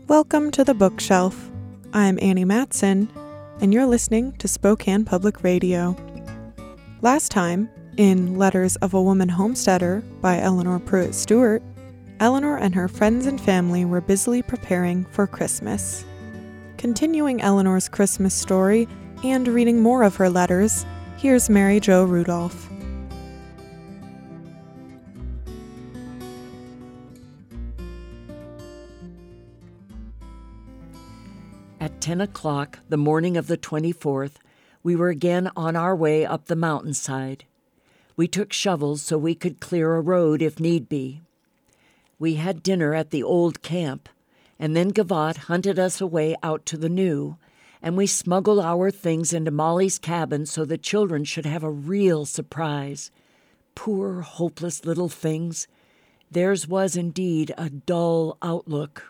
Welcome to the Bookshelf. I'm Annie Matson, and you're listening to Spokane Public Radio. Last time, in Letters of a Woman Homesteader by Eleanor Pruitt Stewart, Eleanor and her friends and family were busily preparing for Christmas. Continuing Eleanor's Christmas story and reading more of her letters, here's Mary Jo Rudolph. At 10 o'clock, the morning of the 24th, we were again on our way up the mountainside. We took shovels so we could clear a road if need be. We had dinner at the old camp, and then Gavotte hunted us away out to the new, and we smuggled our things into Molly's cabin so the children should have a real surprise. Poor, hopeless little things. Theirs was indeed a dull outlook.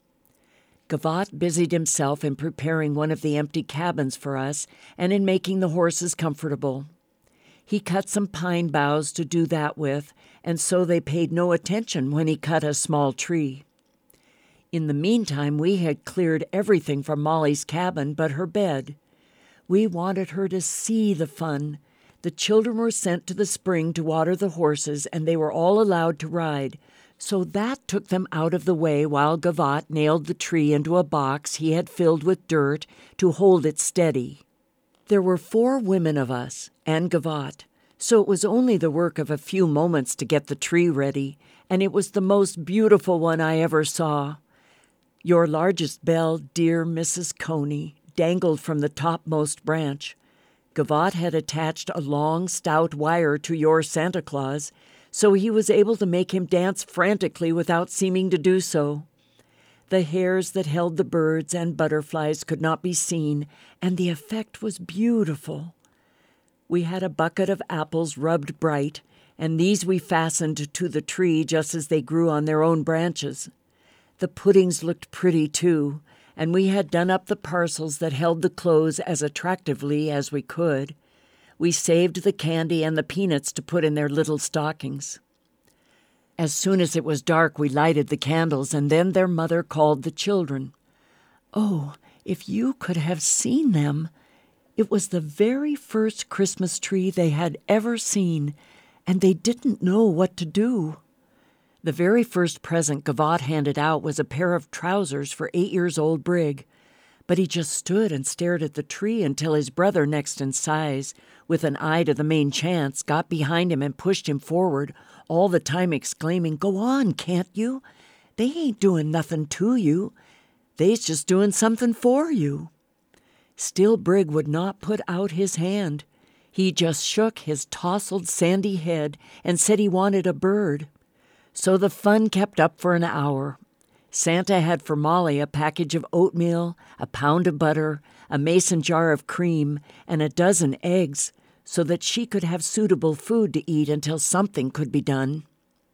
Gavotte busied himself in preparing one of the empty cabins for us and in making the horses comfortable. He cut some pine boughs to do that with, and so they paid no attention when he cut a small tree. In the meantime, we had cleared everything from Molly's cabin but her bed. We wanted her to see the fun. The children were sent to the spring to water the horses, and they were all allowed to ride. So that took them out of the way while Gavotte nailed the tree into a box he had filled with dirt to hold it steady. There were 4 women of us, and Gavotte, so it was only the work of a few moments to get the tree ready, and it was the most beautiful one I ever saw. Your largest bell, dear Mrs. Coney, dangled from the topmost branch. Gavotte had attached a long, stout wire to your Santa Claus, so he was able to make him dance frantically without seeming to do so. The hairs that held the birds and butterflies could not be seen, and the effect was beautiful. We had a bucket of apples rubbed bright, and these we fastened to the tree just as they grew on their own branches. The puddings looked pretty, too, and we had done up the parcels that held the clothes as attractively as we could. We saved the candy and the peanuts to put in their little stockings. As soon as it was dark, we lighted the candles, and then their mother called the children. Oh, if you could have seen them! It was the very first Christmas tree they had ever seen, and they didn't know what to do. The very first present Gavotte handed out was a pair of trousers for 8-year-old Brig, but he just stood and stared at the tree until his brother next in size, with an eye to the main chance, got behind him and pushed him forward, all the time exclaiming, "Go on, can't you? They ain't doing nothing to you. They's just doing something for you." Still Brig would not put out his hand. He just shook his tousled sandy head and said he wanted a bird. So the fun kept up for an hour. Santa had for Molly a package of oatmeal, a pound of butter, a mason jar of cream, and a dozen eggs, so that she could have suitable food to eat until something could be done.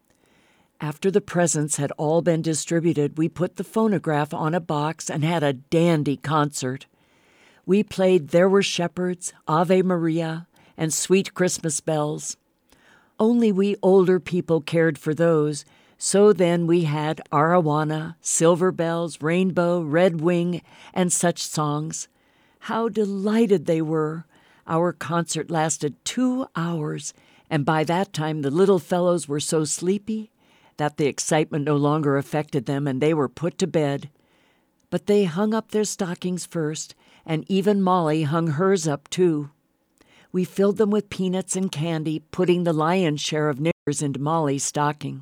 After the presents had all been distributed, we put the phonograph on a box and had a dandy concert. We played There Were Shepherds, Ave Maria, and Sweet Christmas Bells. Only we older people cared for those, so then we had Arawana, Silver Bells, Rainbow, Red Wing, and such songs. How delighted they were! Our concert lasted 2 hours, and by that time the little fellows were so sleepy that the excitement no longer affected them, and they were put to bed. But they hung up their stockings first, and even Molly hung hers up too. We filled them with peanuts and candy, putting the lion's share of knickers into Molly's stocking.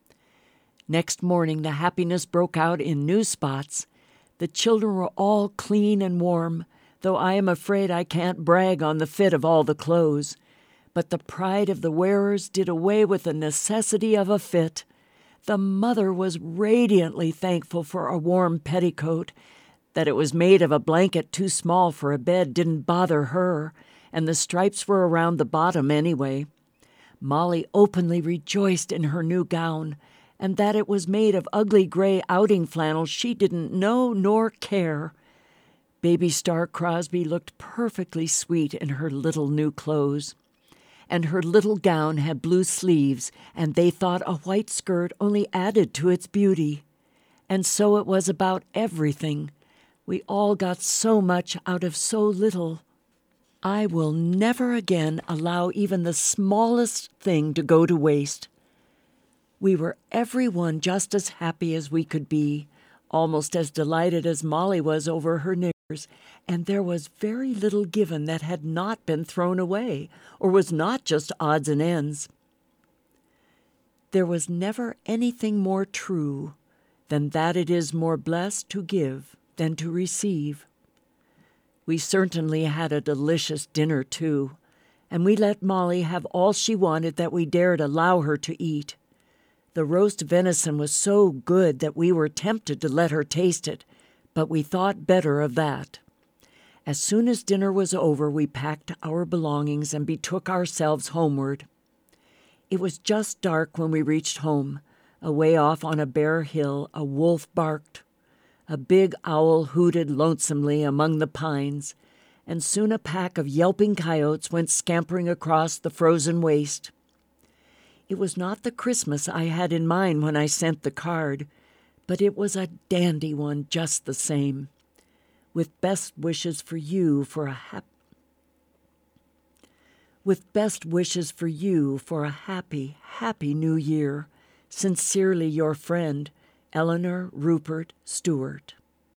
Next morning, the happiness broke out in new spots. The children were all clean and warm, though I am afraid I can't brag on the fit of all the clothes. But the pride of the wearers did away with the necessity of a fit. The mother was radiantly thankful for a warm petticoat. That it was made of a blanket too small for a bed didn't bother her, and the stripes were around the bottom anyway. Molly openly rejoiced in her new gown, and that it was made of ugly gray outing flannel she didn't know nor care. Baby Star Crosby looked perfectly sweet in her little new clothes. And her little gown had blue sleeves, and they thought a white skirt only added to its beauty. And so it was about everything. We all got so much out of so little. I will never again allow even the smallest thing to go to waste. We were everyone just as happy as we could be, almost as delighted as Molly was over her knickers, and there was very little given that had not been thrown away, or was not just odds and ends. There was never anything more true than that it is more blessed to give than to receive. We certainly had a delicious dinner, too, and we let Molly have all she wanted that we dared allow her to eat. The roast venison was so good that we were tempted to let her taste it, but we thought better of that. As soon as dinner was over, we packed our belongings and betook ourselves homeward. It was just dark when we reached home. Away off on a bare hill, a wolf barked. A big owl hooted lonesomely among the pines, and soon a pack of yelping coyotes went scampering across the frozen waste. It was not the Christmas I had in mind when I sent the card, but it was a dandy one just the same. With best wishes for you for a happy, happy New Year. Sincerely your friend, Eleanor Rupert Stewart.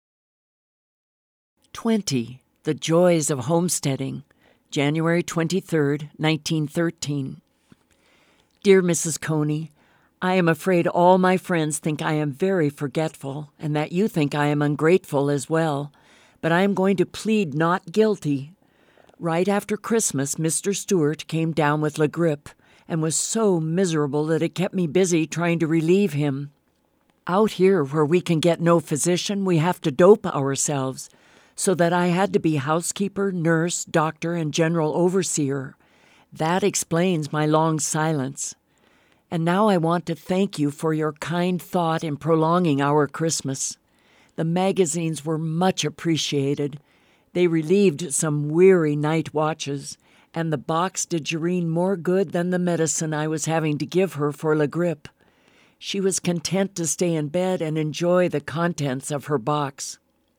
20. The Joys of Homesteading, January 23, 1913. Dear Mrs. Coney, I am afraid all my friends think I am very forgetful, and that you think I am ungrateful as well, but I am going to plead not guilty. Right after Christmas, Mr. Stewart came down with la grippe, and was so miserable that it kept me busy trying to relieve him. Out here, where we can get no physician, we have to dope ourselves, so that I had to be housekeeper, nurse, doctor, and general overseer. That explains my long silence. And now I want to thank you for your kind thought in prolonging our Christmas. The magazines were much appreciated. They relieved some weary night watches, and the box did Jereen more good than the medicine I was having to give her for la grippe. She was content to stay in bed and enjoy the contents of her box.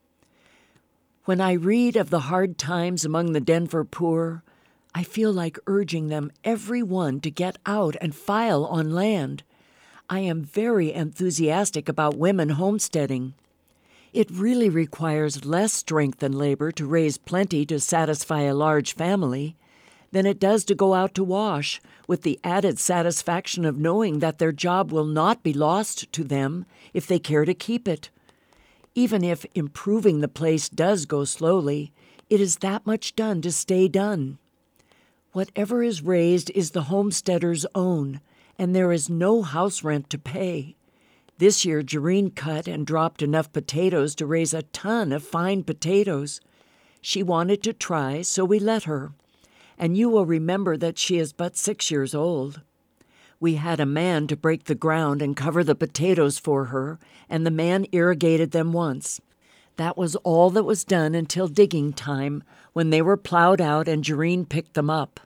When I read of the hard times among the Denver poor, I feel like urging them every one to get out and file on land. I am very enthusiastic about women homesteading. It really requires less strength and labor to raise plenty to satisfy a large family than it does to go out to wash, with the added satisfaction of knowing that their job will not be lost to them if they care to keep it. Even if improving the place does go slowly, it is that much done to stay done. Whatever is raised is the homesteader's own, and there is no house rent to pay. This year, Jereen cut and dropped enough potatoes to raise a ton of fine potatoes. She wanted to try, so we let her. And you will remember that she is but 6 years old. We had a man to break the ground and cover the potatoes for her, and the man irrigated them once. That was all that was done until digging time, when they were plowed out and Jereen picked them up.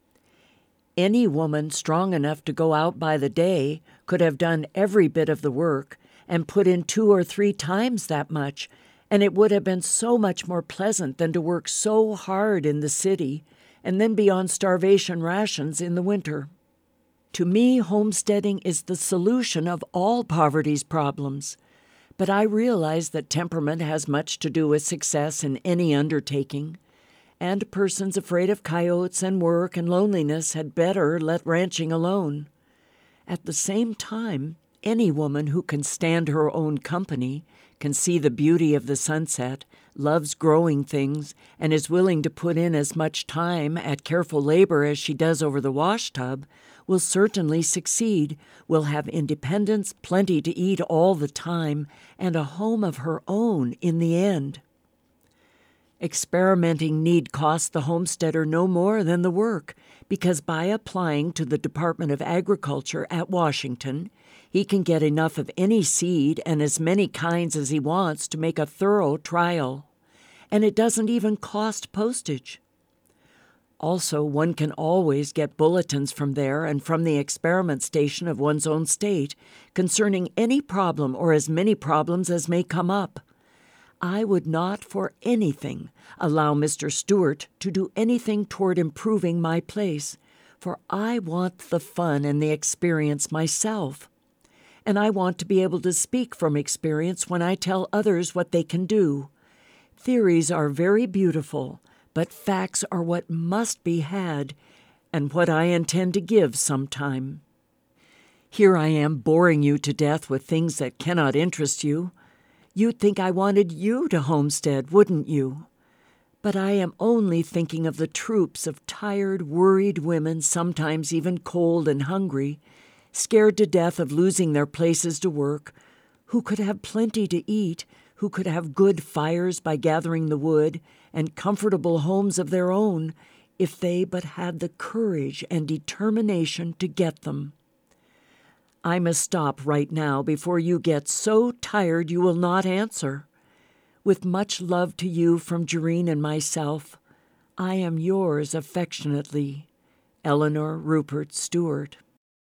Any woman strong enough to go out by the day could have done every bit of the work and put in 2 or 3 times that much, and it would have been so much more pleasant than to work so hard in the city and then be on starvation rations in the winter. To me, homesteading is the solution of all poverty's problems, but I realize that temperament has much to do with success in any undertaking, and persons afraid of coyotes and work and loneliness had better let ranching alone. At the same time, any woman who can stand her own company, can see the beauty of the sunset, loves growing things, and is willing to put in as much time at careful labor as she does over the washtub, will certainly succeed, will have independence, plenty to eat all the time, and a home of her own in the end. Experimenting need cost the homesteader no more than the work, because by applying to the Department of Agriculture at Washington, he can get enough of any seed and as many kinds as he wants to make a thorough trial. And it doesn't even cost postage. Also, one can always get bulletins from there and from the experiment station of one's own state concerning any problem or as many problems as may come up. I would not for anything allow Mr. Stewart to do anything toward improving my place, for I want the fun and the experience myself. And I want to be able to speak from experience when I tell others what they can do. Theories are very beautiful, but facts are what must be had, and what I intend to give sometime. Here I am boring you to death with things that cannot interest you. You'd think I wanted you to homestead, wouldn't you? But I am only thinking of the troops of tired, worried women, sometimes even cold and hungry, scared to death of losing their places to work, who could have plenty to eat, who could have good fires by gathering the wood, and comfortable homes of their own, if they but had the courage and determination to get them. I must stop right now before you get so tired you will not answer. With much love to you from Jerrine and myself, I am yours affectionately, Eleanor Rupert Stewart.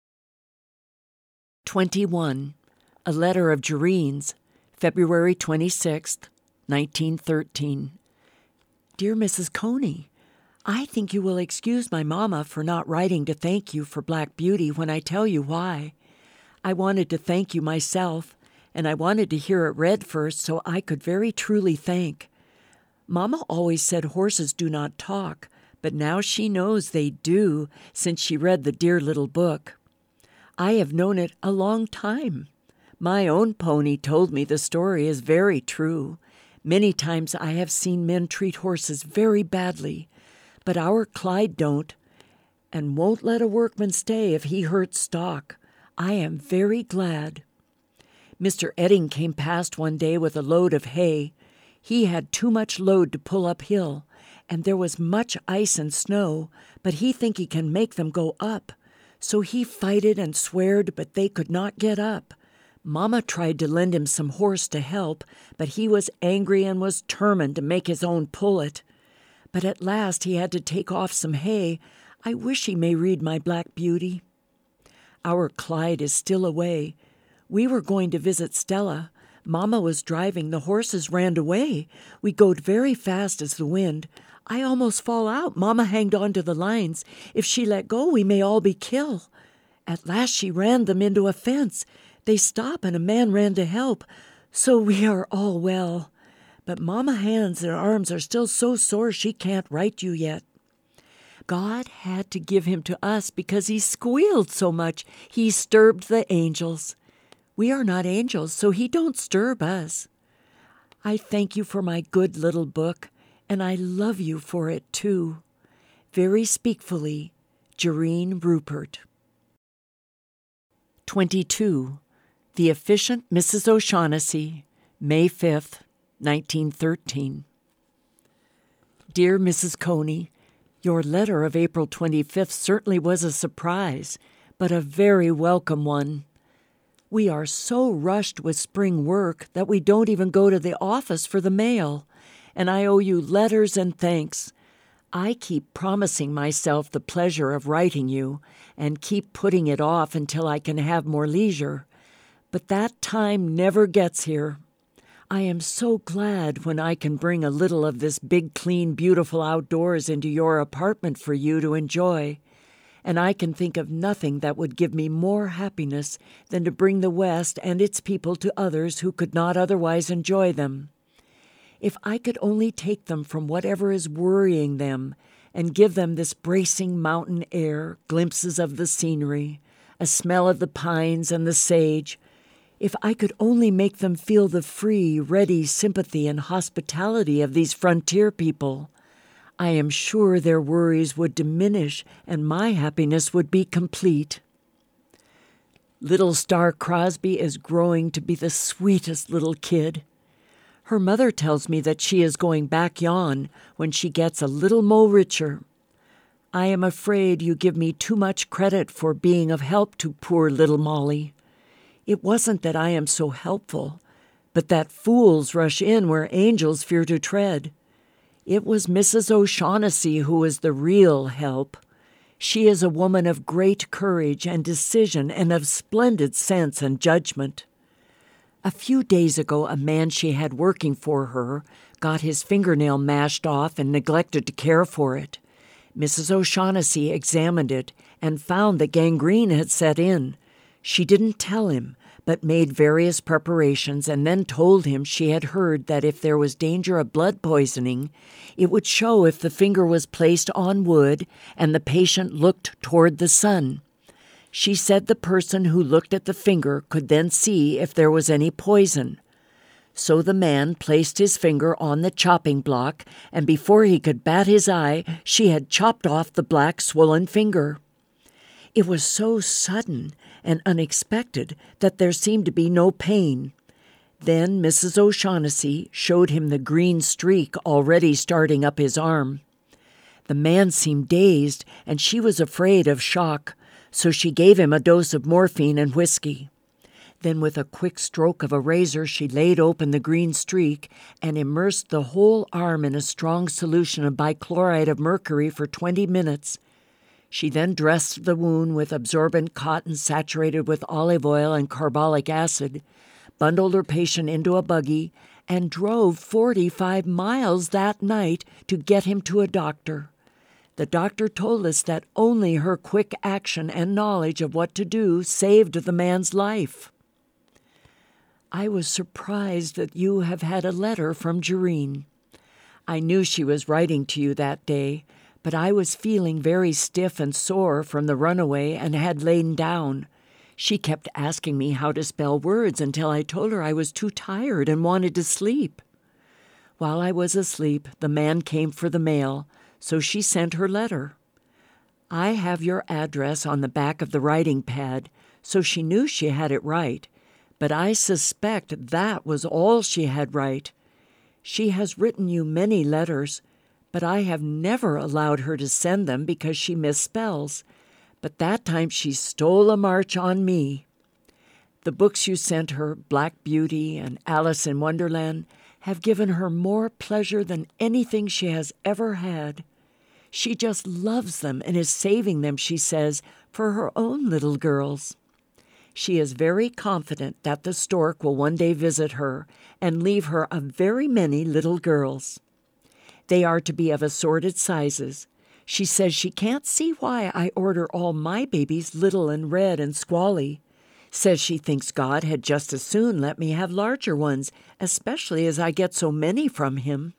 21. A letter of Jerrine's, February 26, 1913. Dear Mrs. Coney, I think you will excuse my mamma for not writing to thank you for Black Beauty when I tell you why. I wanted to thank you myself, and I wanted to hear it read first so I could very truly thank. Mamma always said horses do not talk, but now she knows they do, since she read the dear little book. I have known it a long time. My own pony told me the story is very true. Many times I have seen men treat horses very badly, but our Clyde don't, and won't let a workman stay if he hurts stock. I am very glad. Mr. Edding came past one day with a load of hay. He had too much load to pull uphill, and there was much ice and snow, but he think he can make them go up. So he fighted and sweared, but they could not get up. Mamma tried to lend him some horse to help, but he was angry and was determined to make his own pull it. But at last he had to take off some hay. I wish he may read my Black Beauty. Our Clyde is still away. We were going to visit Stella. Mamma was driving. The horses ran away. We goed very fast as the wind. I almost fall out. Mamma hanged on to the lines. If she let go, we may all be killed. At last she ran them into a fence. They stop and a man ran to help. So we are all well. But Mamma hands and arms are still so sore she can't write you yet. God had to give him to us because he squealed so much. He disturbed the angels. We are not angels, so he don't disturb us. I thank you for my good little book, and I love you for it too. Very speakfully, Jerrine Rupert. 22. The Efficient Mrs. O'Shaughnessy, May 5th, 1913. Dear Mrs. Coney, your letter of April 25th certainly was a surprise, but a very welcome one. We are so rushed with spring work that we don't even go to the office for the mail, and I owe you letters and thanks. I keep promising myself the pleasure of writing you, and keep putting it off until I can have more leisure. But that time never gets here. I am so glad when I can bring a little of this big, clean, beautiful outdoors into your apartment for you to enjoy. And I can think of nothing that would give me more happiness than to bring the West and its people to others who could not otherwise enjoy them. If I could only take them from whatever is worrying them and give them this bracing mountain air, glimpses of the scenery, a smell of the pines and the sage, if I could only make them feel the free, ready sympathy and hospitality of these frontier people, I am sure their worries would diminish and my happiness would be complete. Little Star Crosby is growing to be the sweetest little kid. Her mother tells me that she is going back yon when she gets a little mo richer. I am afraid you give me too much credit for being of help to poor little Molly. It wasn't that I am so helpful, but that fools rush in where angels fear to tread. It was Mrs. O'Shaughnessy who was the real help. She is a woman of great courage and decision and of splendid sense and judgment. A few days ago, a man she had working for her got his fingernail mashed off and neglected to care for it. Mrs. O'Shaughnessy examined it and found that gangrene had set in. She didn't tell him, but made various preparations and then told him she had heard that if there was danger of blood poisoning, it would show if the finger was placed on wood and the patient looked toward the sun. She said the person who looked at the finger could then see if there was any poison. So the man placed his finger on the chopping block, and before he could bat his eye, she had chopped off the black swollen finger. It was so sudden and unexpected that there seemed to be no pain. Then Mrs. O'Shaughnessy showed him the green streak already starting up his arm. The man seemed dazed, and she was afraid of shock, so she gave him a dose of morphine and whiskey. Then with a quick stroke of a razor, she laid open the green streak and immersed the whole arm in a strong solution of bichloride of mercury for 20 minutes. She then dressed the wound with absorbent cotton saturated with olive oil and carbolic acid, bundled her patient into a buggy, and drove 45 miles that night to get him to a doctor. The doctor told us that only her quick action and knowledge of what to do saved the man's life. I was surprised that you have had a letter from Jereen. I knew she was writing to you that day, but I was feeling very stiff and sore from the runaway and had lain down. She kept asking me how to spell words until I told her I was too tired and wanted to sleep. While I was asleep, the man came for the mail, so she sent her letter. I have your address on the back of the writing pad, so she knew she had it right, but I suspect that was all she had right. She has written you many letters, but I have never allowed her to send them because she misspells. But that time she stole a march on me. The books you sent her, Black Beauty and Alice in Wonderland, have given her more pleasure than anything she has ever had. She just loves them and is saving them, she says, for her own little girls. She is very confident that the stork will one day visit her and leave her a very many little girls. They are to be of assorted sizes. She says she can't see why I order all my babies little and red and squally. Says she thinks God had just as soon let me have larger ones, especially as I get so many from him.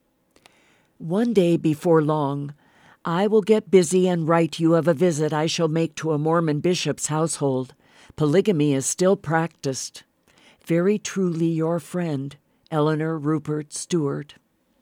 One day before long, I will get busy and write you of a visit I shall make to a Mormon bishop's household. Polygamy is still practiced. Very truly your friend, Eleanor Rupert Stewart.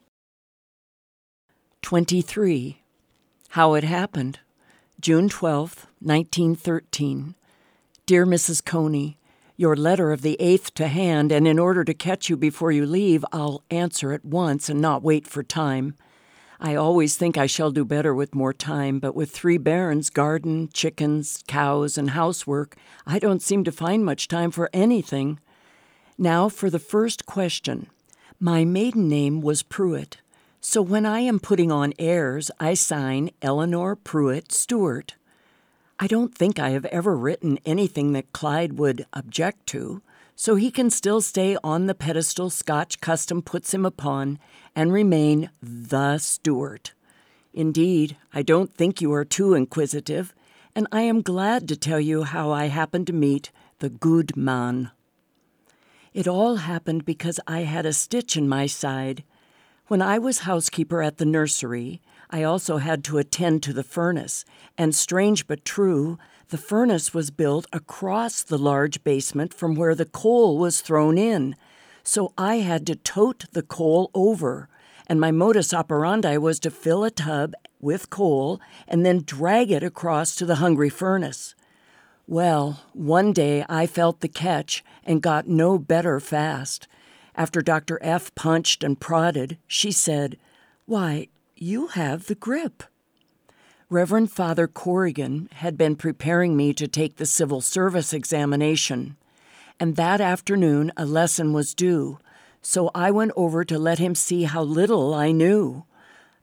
23. How it happened. June 12, 1913. Dear Mrs. Coney, your letter of the 8th to hand, and in order to catch you before you leave, I'll answer at once and not wait for time. I always think I shall do better with more time, but with 3 bairns, garden, chickens, cows, and housework, I don't seem to find much time for anything. Now for the first question. My maiden name was Pruitt, so when I am putting on airs, I sign Eleanor Pruitt Stewart. I don't think I have ever written anything that Clyde would object to, so he can still stay on the pedestal Scotch custom puts him upon and remain the Stewart. Indeed, I don't think you are too inquisitive, and I am glad to tell you how I happened to meet the good man. It all happened because I had a stitch in my side. When I was housekeeper at the nursery, I also had to attend to the furnace, and strange but true, the furnace was built across the large basement from where the coal was thrown in, so I had to tote the coal over, and my modus operandi was to fill a tub with coal and then drag it across to the hungry furnace. Well, one day I felt the catch and got no better fast. After Dr. F. punched and prodded, she said, "Why, you have the grip." Reverend Father Corrigan had been preparing me to take the civil service examination, and that afternoon a lesson was due, so I went over to let him see how little I knew.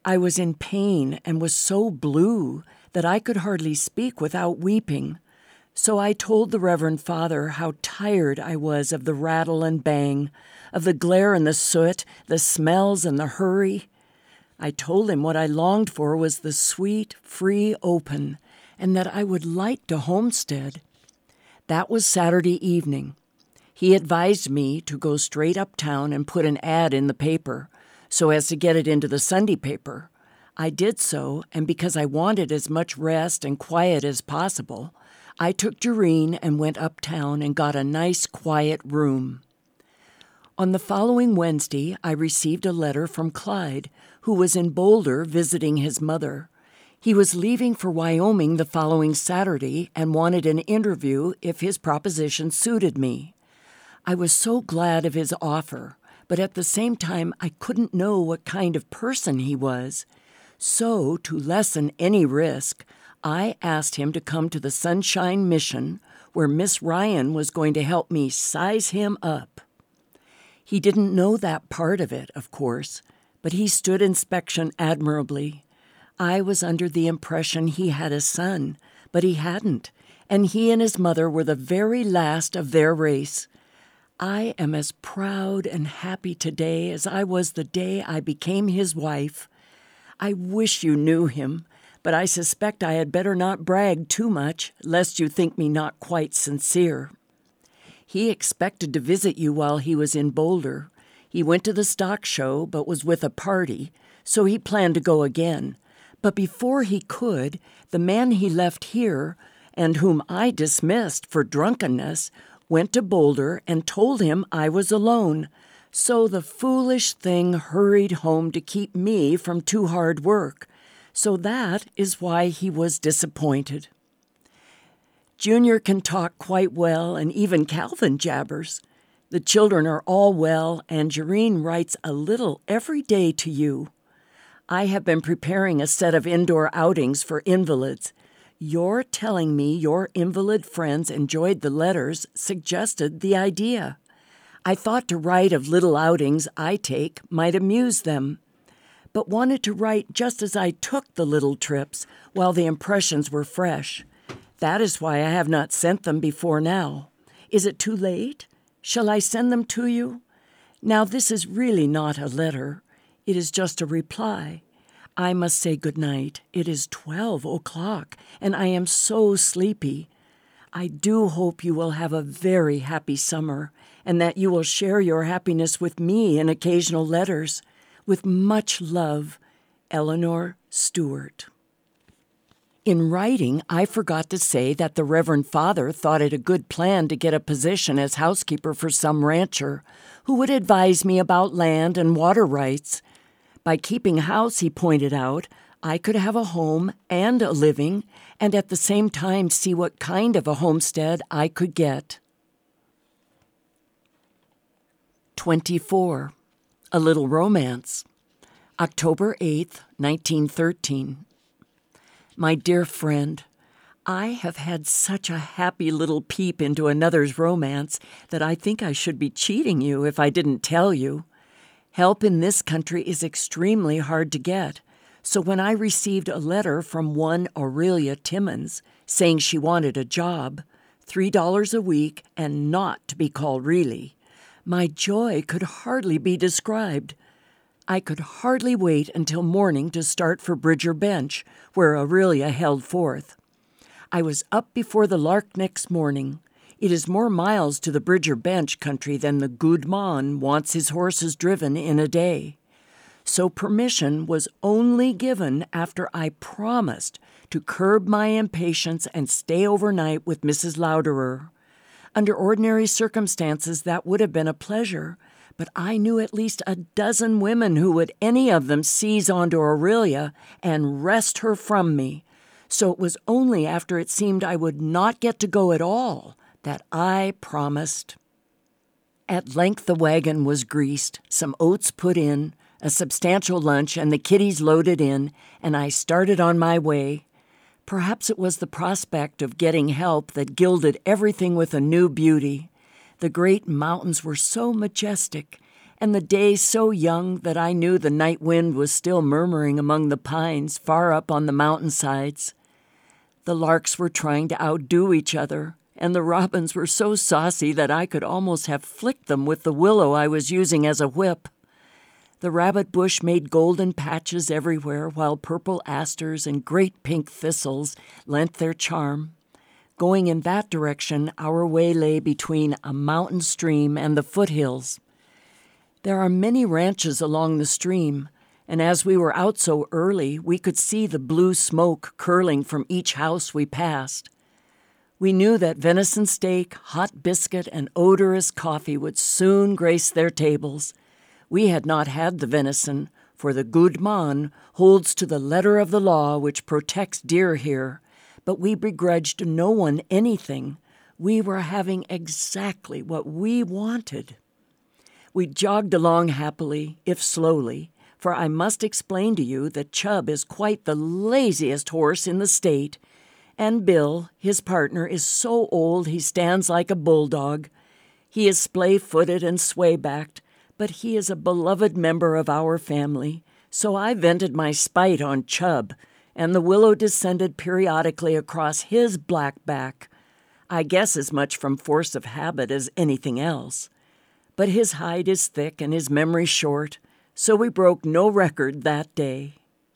I was in pain and was so blue that I could hardly speak without weeping. So I told the Reverend Father how tired I was of the rattle and bang, of the glare and the soot, the smells and the hurry. I told him what I longed for was the sweet, free open, and that I would like to homestead. That was Saturday evening. He advised me to go straight uptown and put an ad in the paper, so as to get it into the Sunday paper. I did so, and because I wanted as much rest and quiet as possible, I took Doreen and went uptown and got a nice, quiet room. On the following Wednesday, I received a letter from Clyde, who was in Boulder visiting his mother. He was leaving for Wyoming the following Saturday and wanted an interview if his proposition suited me. I was so glad of his offer, but at the same time I couldn't know what kind of person he was. So, to lessen any risk, I asked him to come to the Sunshine Mission, where Miss Ryan was going to help me size him up. He didn't know that part of it, of course, but he stood inspection admirably. I was under the impression he had a son, but he hadn't, and he and his mother were the very last of their race. I am as proud and happy today as I was the day I became his wife. I wish you knew him, but I suspect I had better not brag too much, lest you think me not quite sincere. He expected to visit you while he was in Boulder. He went to the stock show, but was with a party, so he planned to go again. But before he could, the man he left here, and whom I dismissed for drunkenness, went to Boulder and told him I was alone. So the foolish thing hurried home to keep me from too hard work. So that is why he was disappointed. Junior can talk quite well, and even Calvin jabbers. The children are all well, and Jereen writes a little every day to you. I have been preparing a set of indoor outings for invalids. Your telling me your invalid friends enjoyed the letters suggested the idea. I thought to write of little outings I take might amuse them, but wanted to write just as I took the little trips while the impressions were fresh. That is why I have not sent them before now. Is it too late? Shall I send them to you? Now, this is really not a letter. It is just a reply. I must say good night. It is 12 o'clock, and I am so sleepy. I do hope you will have a very happy summer, and that you will share your happiness with me in occasional letters. With much love, Eleanor Stewart. In writing, I forgot to say that the Reverend Father thought it a good plan to get a position as housekeeper for some rancher who would advise me about land and water rights. By keeping house, he pointed out, I could have a home and a living, and at the same time see what kind of a homestead I could get. 24. A Little Romance. October 8th, 1913. My dear friend, I have had such a happy little peep into another's romance that I think I should be cheating you if I didn't tell you. Help in this country is extremely hard to get, so when I received a letter from one Aurelia Timmons saying she wanted a job, $3 a week and not to be called really, my joy could hardly be described. I could hardly wait until morning to start for Bridger Bench, where Aurelia held forth. I was up before the lark next morning. It is more miles to the Bridger Bench country than the Goodman wants his horses driven in a day. So permission was only given after I promised to curb my impatience and stay overnight with Mrs. Louderer. Under ordinary circumstances, that would have been a pleasure, but I knew at least a dozen women who would any of them seize onto Aurelia and wrest her from me. So it was only after it seemed I would not get to go at all that I promised. At length the wagon was greased, some oats put in, a substantial lunch, and the kiddies loaded in, and I started on my way. Perhaps it was the prospect of getting help that gilded everything with a new beauty. The great mountains were so majestic, and the day so young that I knew the night wind was still murmuring among the pines far up on the mountainsides. The larks were trying to outdo each other, and the robins were so saucy that I could almost have flicked them with the willow I was using as a whip. The rabbit bush made golden patches everywhere, while purple asters and great pink thistles lent their charm. Going in that direction, our way lay between a mountain stream and the foothills. There are many ranches along the stream, and as we were out so early, we could see the blue smoke curling from each house we passed. We knew that venison steak, hot biscuit, and odorous coffee would soon grace their tables. We had not had the venison, for the Gudman holds to the letter of the law which protects deer here, but we begrudged no one anything. We were having exactly what we wanted. We jogged along happily, if slowly, for I must explain to you that Chub is quite the laziest horse in the state, and Bill, his partner, is so old he stands like a bulldog. He is splay-footed and sway-backed, but he is a beloved member of our family, so I vented my spite on Chub, and the willow descended periodically across his black back. I guess as much from force of habit as anything else. But his hide is thick and his memory short, so we broke no record that day.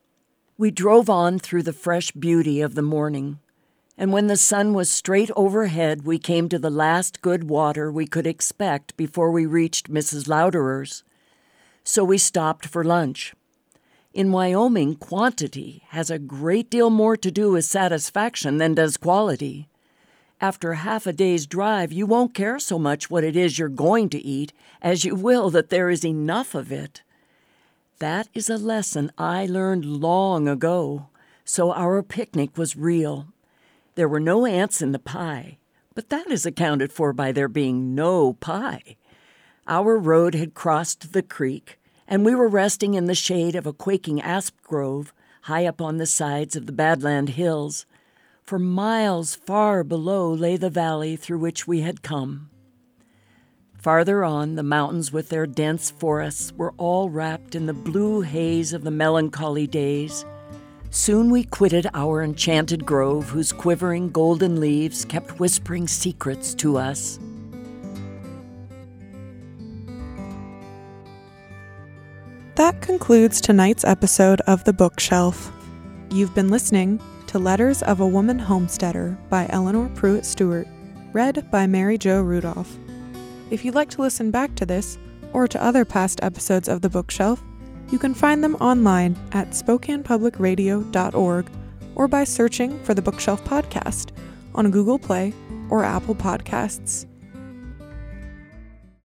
We drove on through the fresh beauty of the morning, and when the sun was straight overhead, we came to the last good water we could expect before we reached Mrs. Louderer's. So we stopped for lunch. In Wyoming, quantity has a great deal more to do with satisfaction than does quality. After half a day's drive, you won't care so much what it is you're going to eat as you will that there is enough of it. That is a lesson I learned long ago, so our picnic was real. There were no ants in the pie, but that is accounted for by there being no pie. Our road had crossed the creek, and we were resting in the shade of a quaking asp grove high up on the sides of the Badland Hills. For miles far below lay the valley through which we had come. Farther on, the mountains with their dense forests were all wrapped in the blue haze of the melancholy days. Soon we quitted our enchanted grove, whose quivering golden leaves kept whispering secrets to us. That concludes tonight's episode of The Bookshelf. You've been listening to Letters of a Woman Homesteader by Eleanor Pruitt Stewart, read by Mary Jo Rudolph. If you'd like to listen back to this, or to other past episodes of The Bookshelf, you can find them online at SpokanePublicRadio.org or by searching for The Bookshelf Podcast on Google Play or Apple Podcasts.